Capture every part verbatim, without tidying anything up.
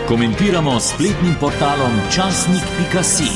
Komentiramo s spletnim portalom časnik pika si.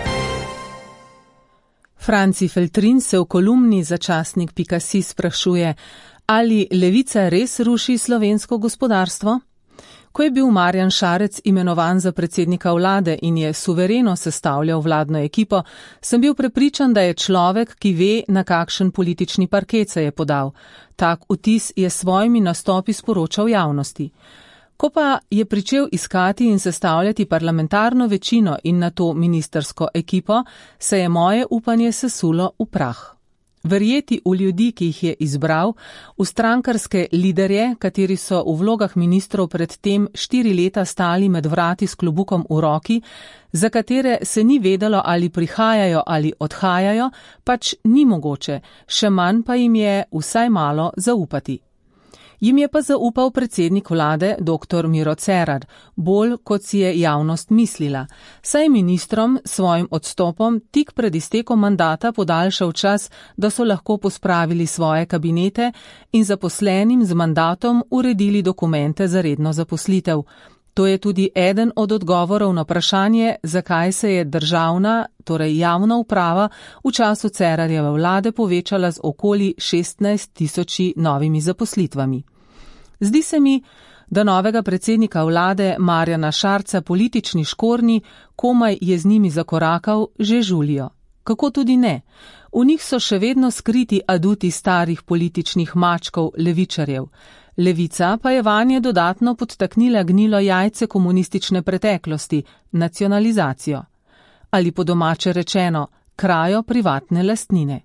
Franci Feltrin se v kolumni za časnik pika si sprašuje, ali levica res ruši slovensko gospodarstvo? Ko je bil Marjan Šarec imenovan za predsednika vlade in je suvereno sestavljal vladno ekipo, sem bil prepričan, da je človek, ki ve, na kakšen politični parket se je podal. Tak vtis je s svojimi nastopi sporočal javnosti. Ko pa je pričel iskati in sestavljati parlamentarno večino in nato ministrsko ekipo, se je moje upanje sesulo v prah. Verjeti v ljudi, ki jih je izbral, v strankarske liderje, kateri so v vlogah ministrov predtem štiri leta stali med vrati s klobukom v roki, za katere se ni vedelo, ali prihajajo ali odhajajo, pač ni mogoče, še manj pa jim je vsaj malo zaupati. Jim je pa zaupal predsednik vlade doktor Miro Cerar, bolj kot si je javnost mislila, saj ministrom svojim odstopom tik pred iztekom mandata podaljšal čas, da so lahko pospravili svoje kabinete in zaposlenim z mandatom uredili dokumente za redno zaposlitev. To je tudi eden od odgovorov na vprašanje, zakaj se je državna, torej javna uprava, v času Cerarjeve vlade povečala z okoli šestnajst tisoč novimi zaposlitvami. Zdi se mi, da novega predsednika vlade Marjana Šarca politični škornji, komaj je z njimi zakorakal, že žulijo. Kako tudi ne? V njih so še vedno skriti aduti starih političnih mačkov levičarjev. Levica pa je vanje dodatno podtaknila gnilo jajce komunistične preteklosti, nacionalizacijo. Ali po domače rečeno, krajo privatne lastnine.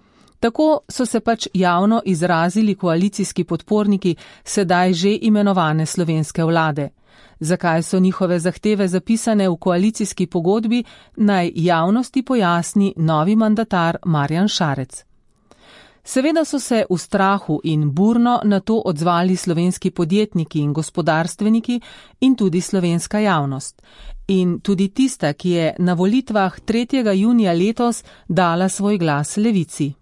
Tako so se pač javno izrazili koalicijski podporniki sedaj že imenovane slovenske vlade. Zakaj so njihove zahteve zapisane v koalicijski pogodbi, naj javnosti pojasni novi mandatar Marjan Šarec. Seveda so se v strahu in burno na to odzvali slovenski podjetniki in gospodarstveniki in tudi slovenska javnost. In tudi tista, ki je na volitvah tretjega junija letos dala svoj glas levici.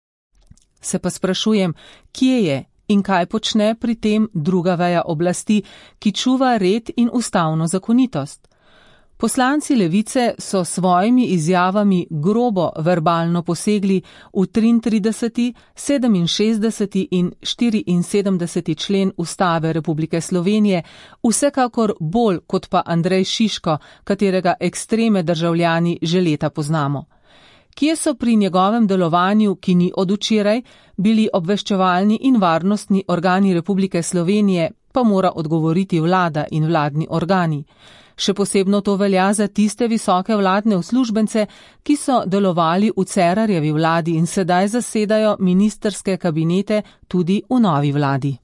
Se pa sprašujem, kje je in kaj počne pri tem druga veja oblasti, ki čuva red in ustavno zakonitost. Poslanci levice so svojimi izjavami grobo verbalno posegli v triintrideseti, sedeminšestdeseti in štiriinsedemdeseti člen Ustave Republike Slovenije, vsekakor bolj kot pa Andrej Šiško, katerega ekstreme državljani že leta poznamo. Kje so pri njegovem delovanju, ki ni od včeraj, bili obveščevalni in varnostni organi Republike Slovenije, pa mora odgovoriti vlada in vladni organi. Še posebno to velja za tiste visoke vladne uslužbence, ki so delovali v Cerarjevi vladi in sedaj zasedajo ministrske kabinete tudi v novi vladi.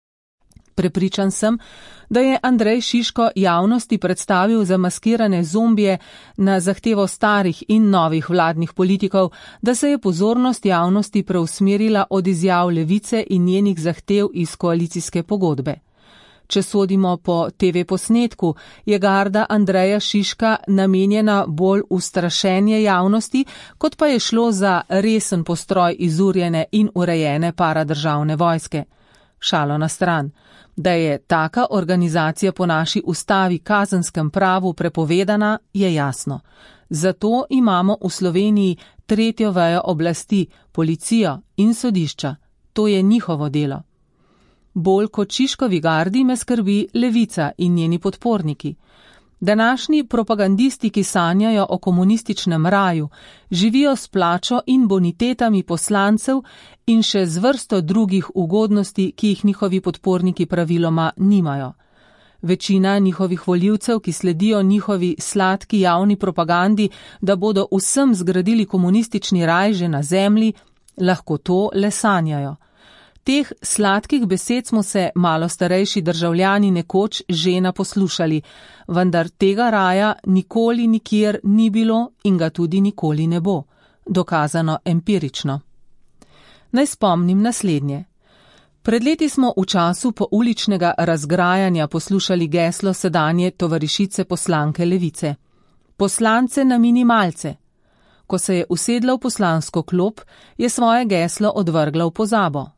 Prepričan sem, da je Andrej Šiško javnosti predstavil zamaskirane zombije na zahtevo starih in novih vladnih politikov, da se je pozornost javnosti preusmerila od izjav levice in njenih zahtev iz koalicijske pogodbe. Če sodimo po te ve posnetku, je garda Andreja Šiška namenjena bolj v strašenje javnosti, kot pa je šlo za resen postroj izurjene in urejene paradržavne vojske. Šalo na stran. Da je taka organizacija po naši ustavi kazenskem pravu prepovedana, je jasno. Zato imamo v Sloveniji tretjo vejo oblasti, policijo in sodišča. To je njihovo delo. Bolj kot Šiškovi gardi me skrbi levica in njeni podporniki. Današnji propagandisti, ki sanjajo o komunističnem raju, živijo s plačo in bonitetami poslancev in še z vrsto drugih ugodnosti, ki jih njihovi podporniki praviloma nimajo. Večina njihovih volivcev, ki sledijo njihovi sladki javni propagandi, da bodo vsem zgradili komunistični raj že na zemlji, lahko to le sanjajo. Teh sladkih besed smo se malo starejši državljani nekoč že naposlušali, vendar tega raja nikoli nikjer ni bilo in ga tudi nikoli ne bo, dokazano empirično. Naj spomnim naslednje. Pred leti smo v času pouličnega razgrajanja poslušali geslo sedanje tovarišice poslanke levice. Poslance na minimalce. Ko se je usedla v poslansko klop, je svoje geslo odvrgla v pozabo.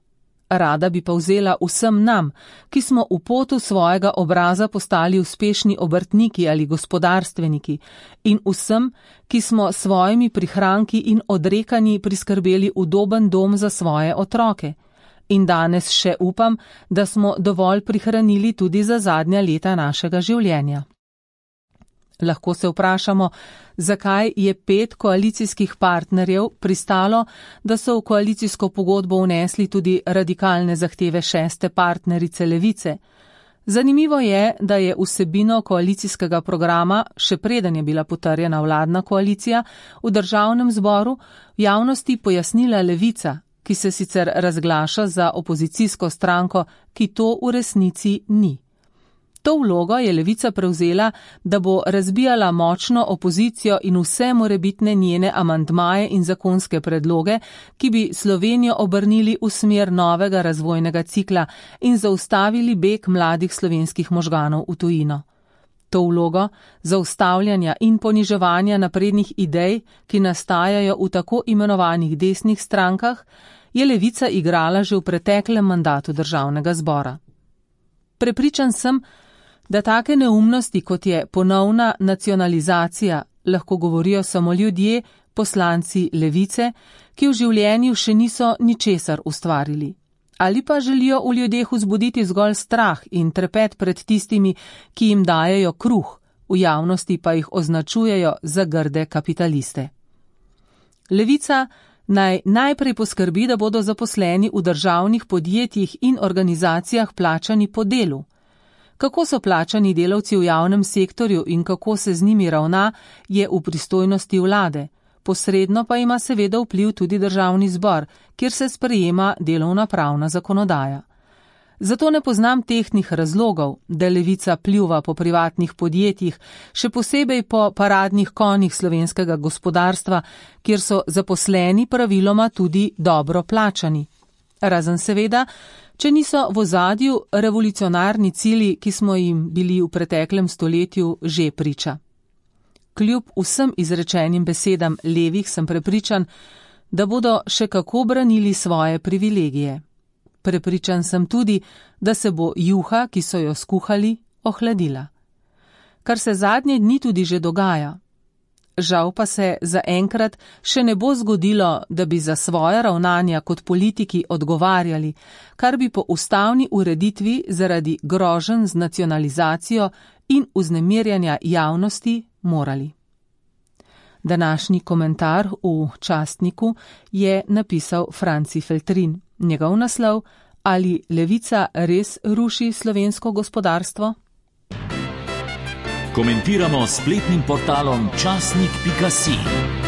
rada bi pa vzela vsem nam, ki smo v potu svojega obraza postali uspešni obrtniki ali gospodarstveniki, in vsem, ki smo svojimi prihranki in odrekanji priskrbeli udoben dom za svoje otroke. In danes še upam, da smo dovolj prihranili tudi za zadnja leta našega življenja. Lahko se vprašamo, zakaj je pet koalicijskih partnerjev pristalo, da so v koalicijsko pogodbo vnesli tudi radikalne zahteve šeste partnerice Levice. Zanimivo je, da je vsebino koalicijskega programa, še preden je bila potrjena vladna koalicija, v državnem zboru v javnosti pojasnila Levica, ki se sicer razglaša za opozicijsko stranko, ki to v resnici ni. To vlogo je Levica prevzela, da bo razbijala močno opozicijo in vse morebitne njene amandmaje in zakonske predloge, ki bi Slovenijo obrnili v smer novega razvojnega cikla in zaustavili beg mladih slovenskih možganov v tujino. To vlogo zaustavljanja in poniževanja naprednih idej, ki nastajajo v tako imenovanih desnih strankah, je Levica igrala že v preteklem mandatu državnega zbora. Prepričan sem, da take neumnosti, kot je ponovna nacionalizacija, lahko govorijo samo ljudje, poslanci Levice, ki v življenju še niso ničesar ustvarili. Ali pa želijo v ljudeh vzbuditi zgolj strah in trepet pred tistimi, ki jim dajejo kruh, v javnosti pa jih označujejo za grde kapitaliste. Levica naj najprej poskrbi, da bodo zaposleni v državnih podjetjih in organizacijah plačani po delu. Kako so plačani delavci v javnem sektorju in kako se z njimi ravna, je v pristojnosti vlade. Posredno pa ima seveda vpliv tudi državni zbor, kjer se sprejema delovna pravna zakonodaja. Zato ne poznam tehtnih razlogov, da Levica pljuva po privatnih podjetjih, še posebej po paradnih konjih slovenskega gospodarstva, kjer so zaposleni praviloma tudi dobro plačani. Razen seveda, če niso v ozadju revolucionarni cilji, ki smo jim bili v preteklem stoletju že priča. Kljub vsem izrečenim besedam levih sem prepričan, da bodo še kako branili svoje privilegije. Prepričan sem tudi, da se bo juha, ki so jo skuhali, ohladila. Kar se zadnje dni tudi že dogaja. Žal pa se zaenkrat še ne bo zgodilo, da bi za svoje ravnanja kot politiki odgovarjali, kar bi po ustavni ureditvi zaradi groženj z nacionalizacijo in vznemirjanja javnosti morali. Današnji komentar v Častniku je napisal Franci Feltrin. Njegov naslov: Ali Levica res ruši slovensko gospodarstvo? Komentiramo s spletnim portalom časnik pika si.